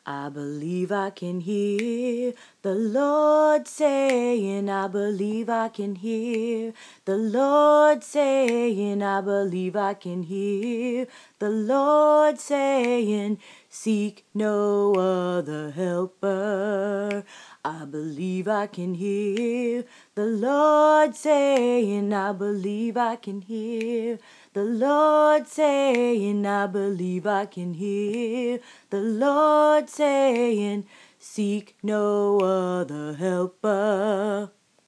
I believe I can hear the Lord saying, I believe I can hear the Lord saying, I believe I can hear the Lord saying, seek no other helper. I believe I can hear the Lord saying, I believe I can hear the Lord saying, I believe I can hear the Lord saying, seek no other helper.